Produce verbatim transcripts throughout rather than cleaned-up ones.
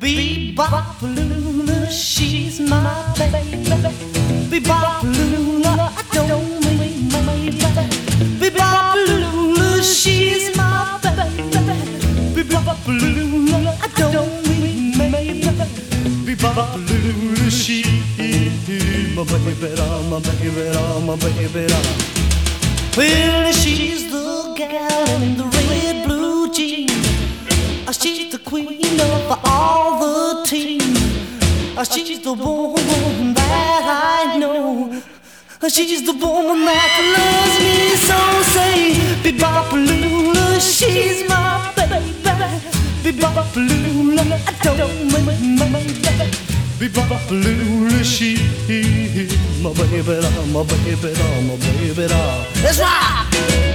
Bebop-a-lula, she's my baby. Bebop-a-lula, I don't mean my baby. Bebop-a-lula, she's my baby. Bebop-a-lula, I don't mean my baby. Bebop-a-lula, she's my baby, my baby, my baby. Well, she's the gal in the red blue jeans. She's the queen of all the team. She's the woman that I know. She's the woman that loves me so. Say, Bebop-a-lula, she's my baby. Bebop-a-lula, I don't mean my baby. Bebop-a-lula, she's my baby, my baby, my baby. Let's rock!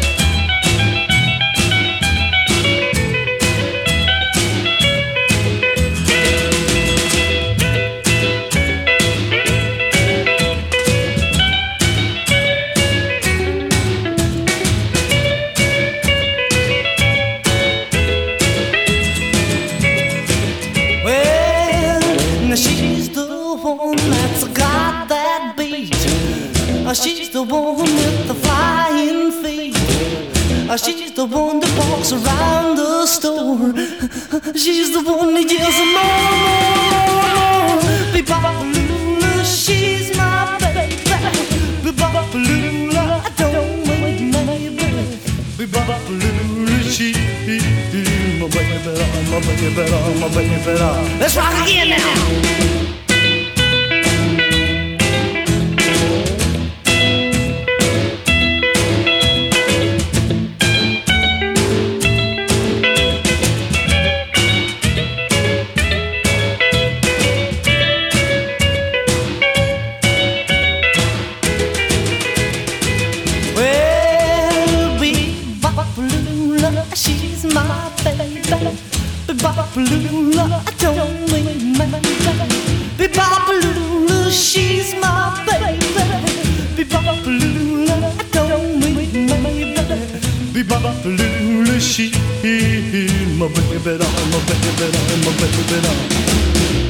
That's got that beat. She's the one with the flying feet. She's the one that walks around the store. She's the one that yells more, more, more. Bebop-a-lula, she's my baby. Bebop-a-lula, I don't mean my baby. Bebop-a-lula, she's my baby, my baby, my baby. Let's rock again now. She's my baby. Bebop-a-lula, I don't mean my baby. Bebop-a-lula, she's my baby. Bebop-a-lula, I don't mean my baby. Bebop-a-lula, she's my baby, my baby, my baby.